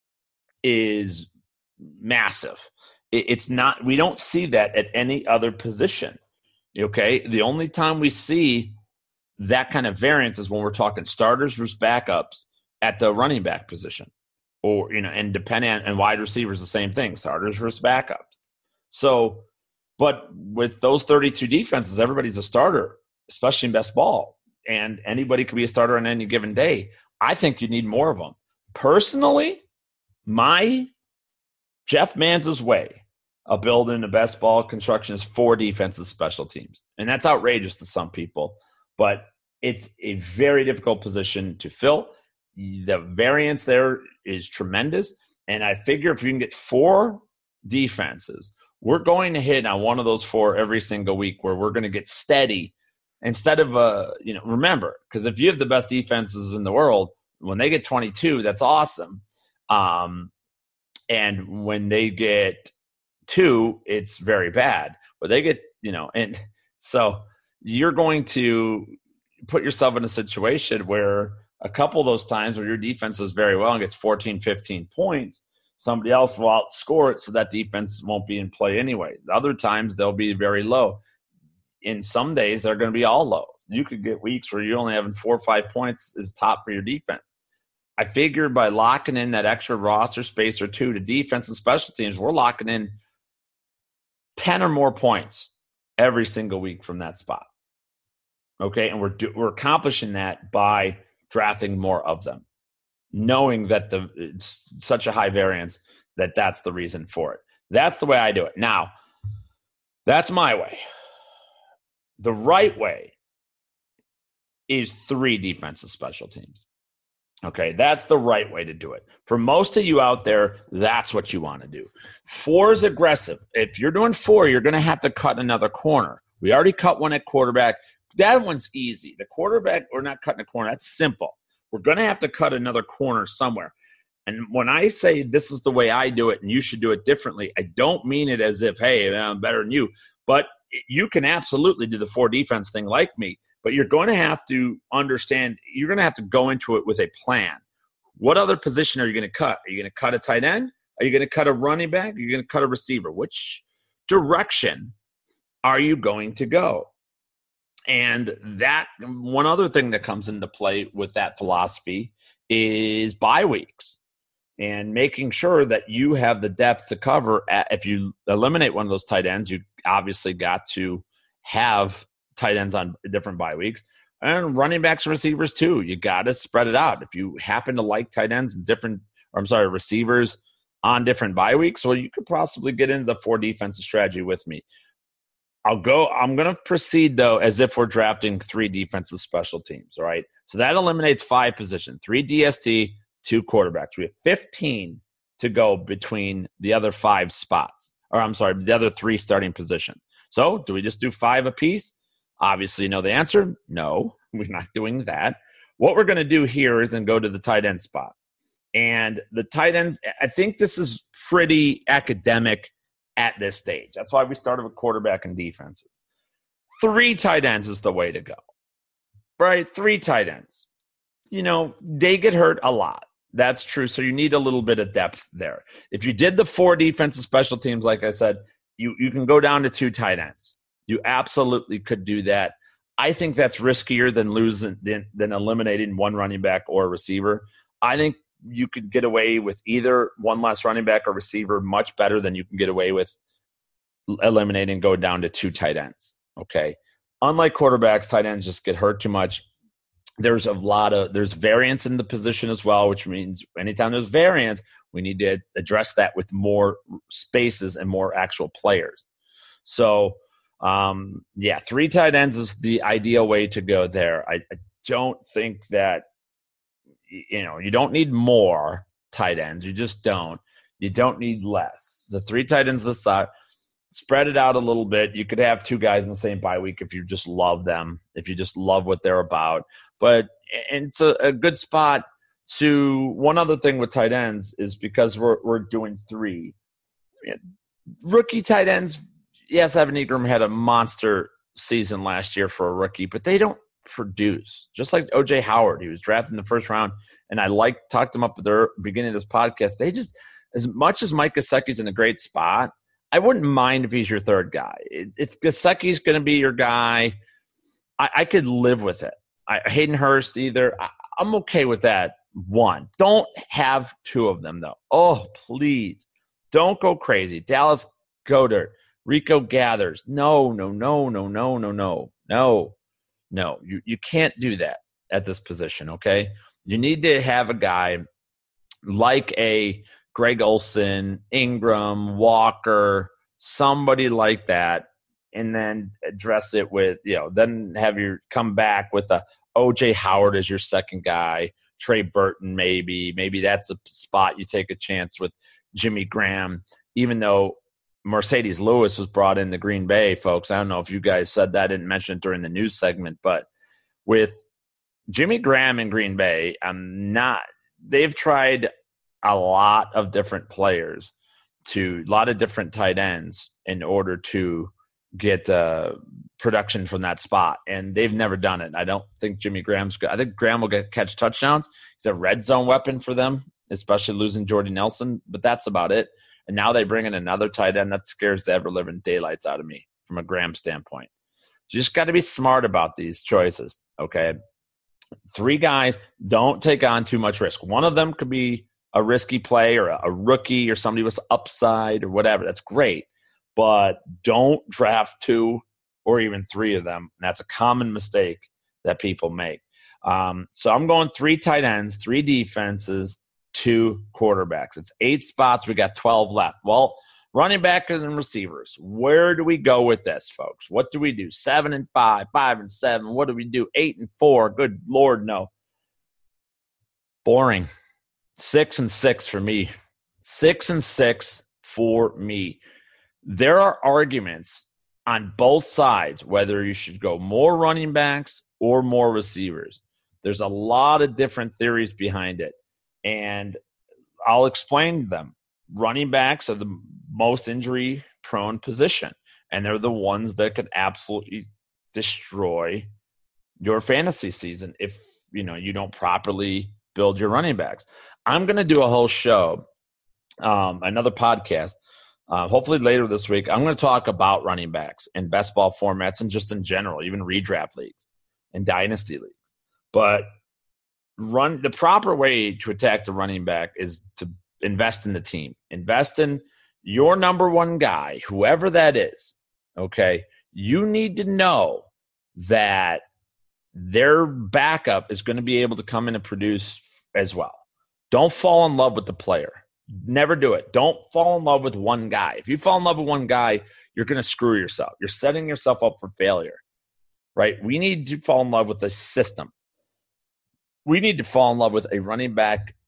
Speaker 2: is massive. It's not, we don't see that at any other position. Okay. The only time we see that kind of variance is when we're talking starters versus backups at the running back position. Or, you know, and depending on, and wide receivers, the same thing, starters versus backups. So, but with those thirty-two defenses, everybody's a starter, especially in best ball. And anybody could be a starter on any given day. I think you need more of them. Personally, my Jeff Manz's way of building the best ball construction is four defensive special teams. And that's outrageous to some people, but it's a very difficult position to fill. The variance there is tremendous. And I figure if you can get four defenses, we're going to hit on one of those four every single week where we're going to get steady instead of, uh, you know, remember, because if you have the best defenses in the world, when they get twenty-two, that's awesome. Um, and when they get two, it's very bad. But they get, you know, and so you're going to put yourself in a situation where a couple of those times where your defense is very well and gets fourteen, fifteen points, somebody else will outscore it, so that defense won't be in play anyway. Other times they'll be very low. In some days, they're going to be all low. You could get weeks where you're only having four or five points is top for your defense. I figured by locking in that extra roster space or two to defense and special teams, we're locking in ten or more points every single week from that spot. Okay, and we're do, we're accomplishing that by drafting more of them, knowing that the it's such a high variance that that's the reason for it. That's the way I do it. Now, that's my way. The right way is three defensive special teams. Okay, that's the right way to do it. For most of you out there, that's what you want to do. Four is aggressive. If you're doing four, you're going to have to cut another corner. We already cut one at quarterback. That one's easy. The quarterback, we're not cutting a corner. That's simple. We're going to have to cut another corner somewhere. And when I say this is the way I do it and you should do it differently, I don't mean it as if, hey, I'm better than you. But you can absolutely do the four defense thing like me. But you're going to have to understand, you're going to have to go into it with a plan. What other position are you going to cut? Are you going to cut a tight end? Are you going to cut a running back? Are you going to cut a receiver? Which direction are you going to go? And that one other thing that comes into play with that philosophy is bye weeks and making sure that you have the depth to cover. At, if you eliminate one of those tight ends, you obviously got to have tight ends on different bye weeks, and running backs and receivers too. You got to spread it out. If you happen to like tight ends and different, or I'm sorry, receivers on different bye weeks, well, you could possibly get into the four defensive strategy with me. I'll go, I'm going to proceed though, as if we're drafting three defensive special teams. All right. So that eliminates five positions, three D S T, two quarterbacks. We have fifteen to go between the other five spots. Or I'm sorry, the other three starting positions. So do we just do five apiece? Obviously, you know the answer. No, we're not doing that. What we're going to do here is then go to the tight end spot. And the tight end, I think this is pretty academic at this stage. That's why we started with quarterback and defenses. Three tight ends is the way to go, right? Three tight ends. You know, they get hurt a lot. That's true. So you need a little bit of depth there. If you did the four defensive special teams, like I said, you, you can go down to two tight ends. You absolutely could do that. I think that's riskier than losing than, than eliminating one running back or receiver. I think you could get away with either one less running back or receiver much better than you can get away with eliminating go down to two tight ends. Okay. Unlike quarterbacks, tight ends just get hurt too much. There's a lot of there's variance in the position as well, which means anytime there's variance, we need to address that with more spaces and more actual players. So, um, yeah, three tight ends is the ideal way to go there. I, I don't think that, you know, you don't need more tight ends. You just don't. You don't need less. The three tight ends this side, spread it out a little bit. You could have two guys in the same bye week if you just love them, if you just love what they're about. But it's a, a good spot to – one other thing with tight ends is because we're we're doing three. Rookie tight ends, yes, Evan Ingram had a monster season last year for a rookie, but they don't produce. Just like O J Howard, he was drafted in the first round, and I like talked him up at the beginning of this podcast. They just – as much as Mike Gesicki's in a great spot, I wouldn't mind if he's your third guy. If Gesicki's going to be your guy, I, I could live with it. I, Hayden Hurst either. I, I'm okay with that. One. Don't have two of them, though. Oh, please. Don't go crazy. Dallas Goedert, Rico Gathers. No, no, no, no, no, no, no, no, no. You, you can't do that at this position, okay? You need to have a guy like a Greg Olsen, Ingram, Walker, somebody like that, and then address it with, you know, then have your come back with a O J Howard as your second guy, Trey Burton maybe. Maybe that's a spot you take a chance with Jimmy Graham, even though Mercedes Lewis was brought into Green Bay, folks. I don't know if you guys said that, I didn't mention it during the news segment, but with Jimmy Graham in Green Bay, I'm not – they've tried a lot of different players to – a lot of different tight ends in order to get uh, production from that spot, and they've never done it. I don't think Jimmy Graham's good. I think Graham will get catch touchdowns. He's a red zone weapon for them, especially losing Jordy Nelson, but that's about it. And now they bring in another tight end that scares the ever-living daylights out of me from a Graham standpoint. You just got to be smart about these choices, okay? Three guys, don't take on too much risk. One of them could be a risky play or a, a rookie or somebody with upside or whatever. That's great. But don't draft two or even three of them. And that's a common mistake that people make. Um, so I'm going three tight ends, three defenses, two quarterbacks. It's eight spots. We got twelve left. Well, running back and receivers. Where do we go with this, folks? What do we do? Seven and five, five and seven. What do we do? Eight and four. Good Lord, no. Boring. Six and six for me. Six and six for me. There are arguments on both sides whether you should go more running backs or more receivers. There's a lot of different theories behind it, and I'll explain them. Running backs are the most injury-prone position, and they're the ones that could absolutely destroy your fantasy season if you know you don't properly build your running backs. I'm going to do a whole show, um, another podcast, Uh, hopefully later this week. I'm going to talk about running backs in best ball formats and just in general, even redraft leagues and dynasty leagues. But run the proper way to attack the running back is to invest in the team. Invest in your number one guy, whoever that is, okay? You need to know that their backup is going to be able to come in and produce as well. Don't fall in love with the player. Never do it. Don't fall in love with one guy. If you fall in love with one guy, you're going to screw yourself. You're setting yourself up for failure, right? We need to fall in love with a system. We need to fall in love with a running back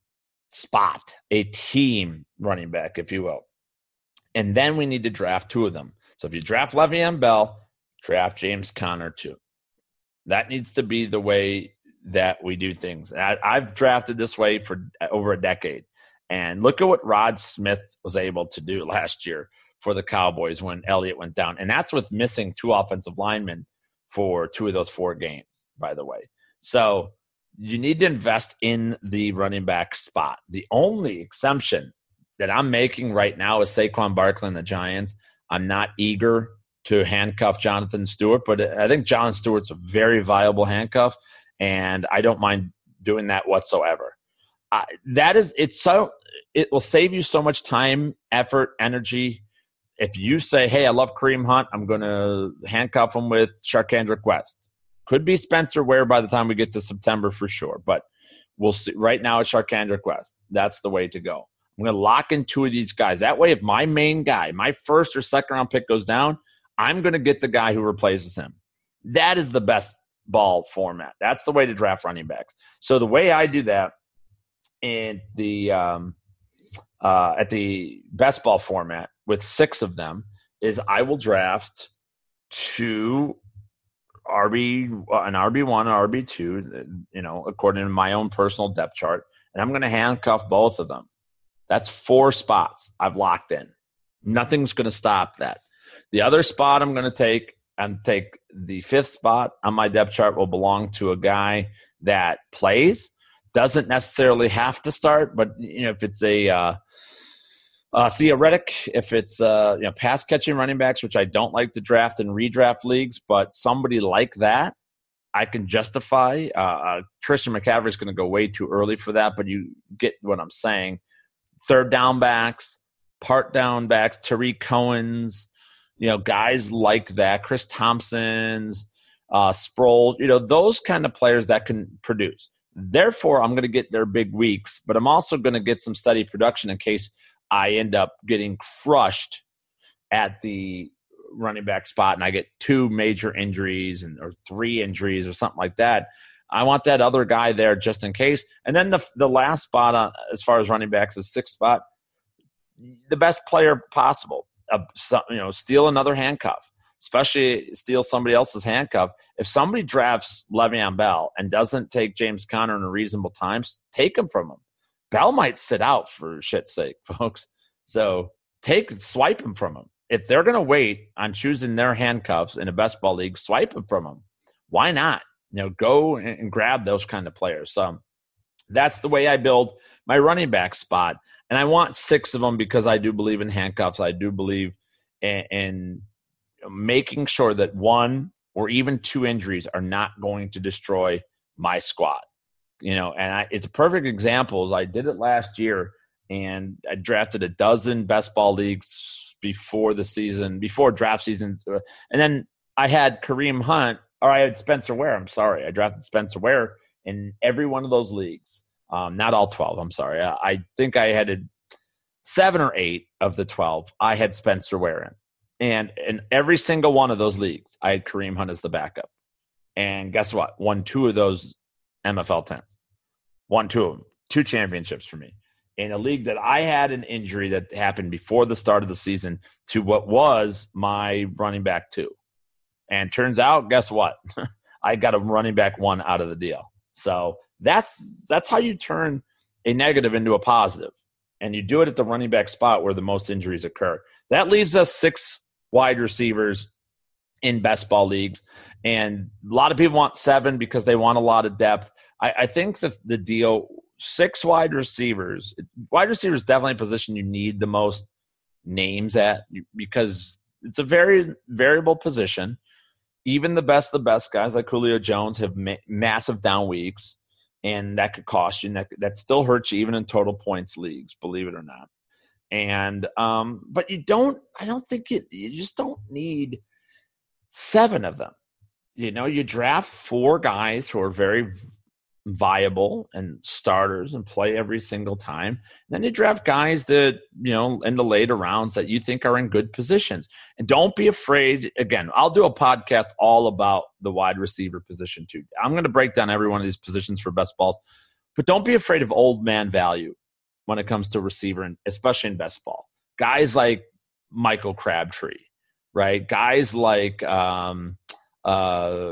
Speaker 2: spot, a team running back, if you will. And then we need to draft two of them. So if you draft Le'Veon Bell, draft James Conner too. That needs to be the way that we do things. I, I've drafted this way for over a decade. And look at what Rod Smith was able to do last year for the Cowboys when Elliott went down. And that's with missing two offensive linemen for two of those four games, by the way. So you need to invest in the running back spot. The only exemption that I'm making right now is Saquon Barkley and the Giants. I'm not eager to handcuff Jonathan Stewart, but I think John Stewart's a very viable handcuff, and I don't mind doing that whatsoever. Uh, that is, it's so, it will save you so much time, effort, energy. If you say, hey, I love Kareem Hunt, I'm going to handcuff him with Charcandrick West. Could be Spencer Ware by the time we get to September for sure, but we'll see. Right now it's Charcandrick West. That's the way to go. I'm going to lock in two of these guys. That way, if my main guy, my first or second round pick goes down, I'm going to get the guy who replaces him. That is the best ball format. That's the way to draft running backs. So the way I do that in the um, uh, at the best ball format with six of them is I will draft two R B, an R B one, an R B two, you know, according to my own personal depth chart, and I'm going to handcuff both of them. That's four spots I've locked in. Nothing's going to stop that. The other spot I'm going to take and take the fifth spot on my depth chart will belong to a guy that plays, doesn't necessarily have to start, but you know, if it's a uh, uh, theoretic, if it's uh, you know, pass catching running backs, which I don't like to draft in redraft leagues, but somebody like that, I can justify. Uh, uh, Christian McCaffrey is going to go way too early for that, but you get what I'm saying. Third down backs, part down backs, Tariq Cohen's, you know, guys like that, Chris Thompson's, uh, Sproul, you know, those kind of players that can produce. Therefore, I'm going to get their big weeks, but I'm also going to get some steady production in case I end up getting crushed at the running back spot and I get two major injuries and or three injuries or something like that. I want that other guy there just in case. And then the the last spot on, as far as running backs, the sixth spot, the best player possible. Uh, so, you know, steal another handcuff, especially steal somebody else's handcuff. If somebody drafts Le'Veon Bell and doesn't take James Conner in a reasonable time, take him from him. Bell might sit out for shit's sake, folks. So take swipe him from him. If they're going to wait on choosing their handcuffs in a best ball league, swipe him from them. Why not? You know, go and grab those kind of players. So that's the way I build my running back spot. And I want six of them because I do believe in handcuffs. I do believe in, in making sure that one or even two injuries are not going to destroy my squad. You know, and I, it's a perfect example. I did it last year, and I drafted a dozen best ball leagues before the season, before draft seasons. And then I had Kareem Hunt, or I had Spencer Ware. I'm sorry. I drafted Spencer Ware in every one of those leagues. Um, not all twelve. I'm sorry. I, I think I had seven or eight of the twelve. I had Spencer Ware in. And in every single one of those leagues, I had Kareem Hunt as the backup. And guess what? Won two of those M F L tens. Won two of them. Two championships for me. In a league that I had an injury that happened before the start of the season to what was my running back two. And turns out, guess what? I got a running back one out of the deal. So that's that's how you turn a negative into a positive. And you do it at the running back spot where the most injuries occur. That leaves us six wide receivers in best ball leagues. And a lot of people want seven because they want a lot of depth. I, I think that the deal, six wide receivers, wide receivers definitely a position you need the most names at because it's a very variable position. Even the best of the best guys like Julio Jones have ma- massive down weeks, and that could cost you. And that, that still hurts you even in total points leagues, believe it or not. And um, but you don't. I don't think it. You just don't need seven of them. You know, you draft four guys who are very viable and starters and play every single time. And then you draft guys that, you know, in the later rounds that you think are in good positions. And don't be afraid. Again, I'll do a podcast all about the wide receiver position too. I'm going to break down every one of these positions for best balls, but don't be afraid of old man value. when it comes to receiver, and especially in best ball. Guys like Michael Crabtree, right? Guys like um, uh,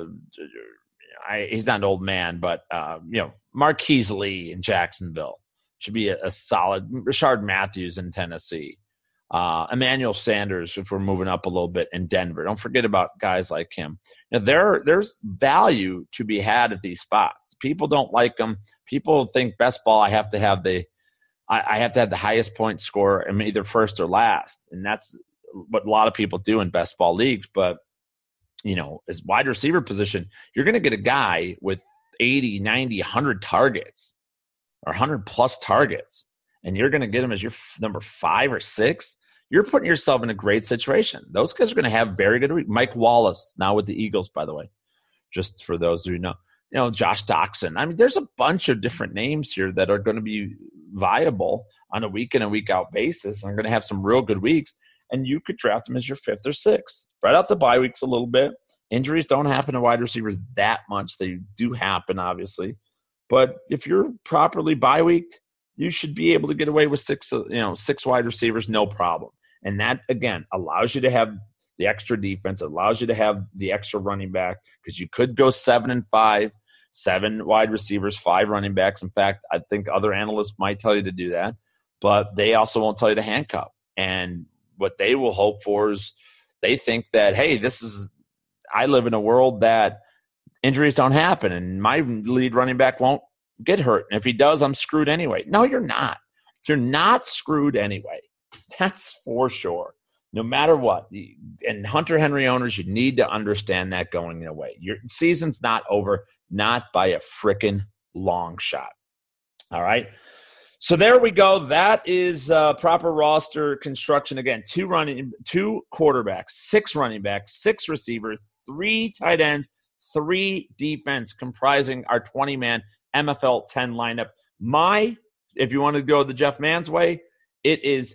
Speaker 2: I, he's not an old man, but uh, you know, Marquise Lee in Jacksonville should be a, a solid. Rashard Matthews in Tennessee, uh, Emmanuel Sanders, if we're moving up a little bit, in Denver. Don't forget about guys like him. Now, there, there's value to be had at these spots. People don't like them. People think best ball, I have to have the, I, I have to have the highest point score, and either first or last, and that's what a lot of people do in best ball leagues. But you know, as wide receiver position, you're going to get a guy with eighty, ninety, one hundred targets or one hundred plus targets, and you're going to get him as your f- number five or six. You're putting yourself in a great situation. Those guys are going to have very good week. Mike Wallace, now with the Eagles, by the way, just for those who know. You know, Josh Doxson. I mean, there's a bunch of different names here that are going to be viable on a week in and week out basis, and are going to have some real good weeks. And you could draft them as your fifth or sixth. Spread out the bye weeks a little bit. Injuries don't happen to wide receivers that much. They do happen, obviously. But if you're properly bye weeked, you should be able to get away with six, you know, six wide receivers, no problem. And that, again, allows you to have the extra defense. It allows you to have the extra running back, because you could go seven and five, seven wide receivers, five running backs. In fact, I think other analysts might tell you to do that, but they also won't tell you to handcuff. And what they will hope for is they think that, hey, this is – I live in a world that injuries don't happen, and my lead running back won't get hurt. And if he does, I'm screwed anyway. No, you're not. You're not screwed anyway. That's for sure. No matter what. And Hunter Henry owners, you need to understand that going away. Your season's not over, not by a frickin' long shot. All right? So there we go. That is uh, proper roster construction. Again, two running, two quarterbacks, six running backs, six receivers, three tight ends, three defense, comprising our twenty-man M F L ten lineup. My, if you want to go the Jeff Mans way, it is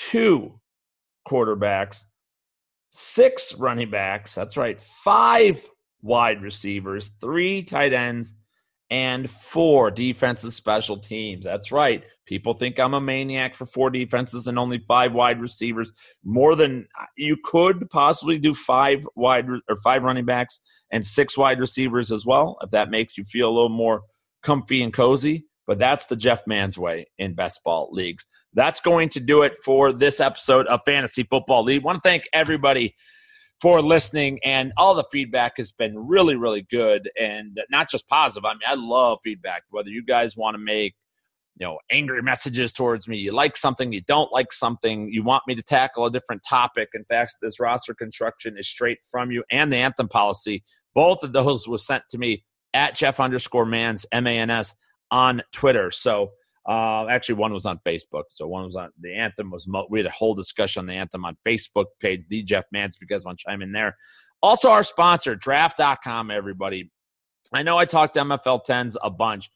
Speaker 2: two quarterbacks, six running backs. That's right, five wide receivers, three tight ends, and four defensive special teams. That's right. People think I'm a maniac for four defenses and only five wide receivers. More than you could possibly do five wide or five running backs and six wide receivers as well, if that makes you feel a little more comfy and cozy. But that's the Jeff Mans way in best ball leagues. That's going to do it for this episode of Fantasy Football League. I want to thank everybody for listening, and all the feedback has been really, really good, and not just positive. I mean, I love feedback, whether you guys want to make, you know, angry messages towards me, you like something, you don't like something, you want me to tackle a different topic. In fact, this roster construction is straight from you, and the anthem policy. Both of those were sent to me at Jeff underscore Mans, M A N S, on Twitter. So, Uh, actually, one was on Facebook. So one was on the anthem. Was mo- we had a whole discussion on the anthem on Facebook page, the Jeff Mans, if you guys want to chime in there. Also, our sponsor, draft dot com, everybody. I know I talked M F L tens a bunch.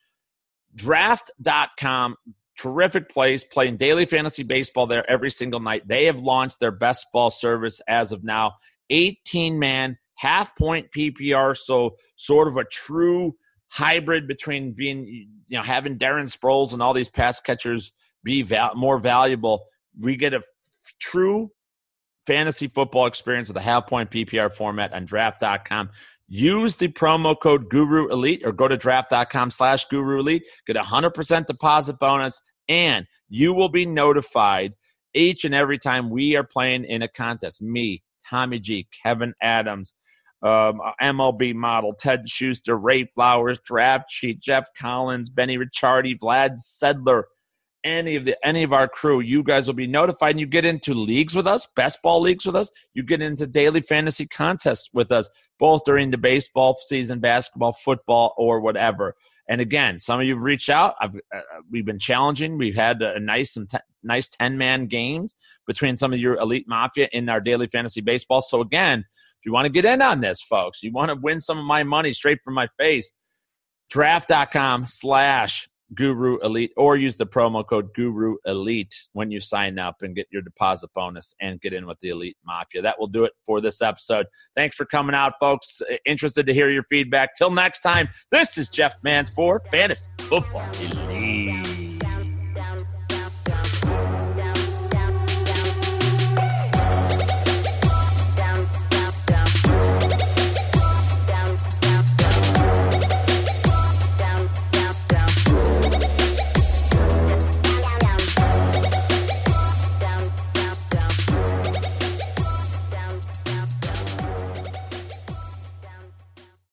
Speaker 2: draft dot com, terrific place, playing daily fantasy baseball there every single night. They have launched their best ball service as of now. eighteen-man, half-point P P R, so sort of a true hybrid between being, you know, having Darren Sproles and all these pass catchers be val- more valuable. We get a f- true fantasy football experience with a half-point P P R format on draft dot com. Use the promo code Guru Elite or go to draft dot com slash Guru Elite. Get a one hundred percent deposit bonus, and you will be notified each and every time we are playing in a contest. Me, Tommy G, Kevin Adams, Um, M L B model, Ted Schuster, Ray Flowers, Draft Sheet, Jeff Collins, Benny Ricciardi, Vlad Sedler, any of the any of our crew. You guys will be notified, and you get into leagues with us, best ball leagues with us. You get into daily fantasy contests with us, both during the baseball season, basketball, football, or whatever. And again, some of you have reached out. I've, uh, we've been challenging. We've had a, a nice and te- nice ten-man games between some of your elite mafia in our daily fantasy baseball. So again, if you want to get in on this, folks, you want to win some of my money straight from my face, draft dot com slash Guru Elite, or use the promo code Guru Elite when you sign up and get your deposit bonus and get in with the Elite Mafia. That will do it for this episode. Thanks for coming out, folks. Interested to hear your feedback. Till next time, this is Jeff Mans for Fantasy Football Elite.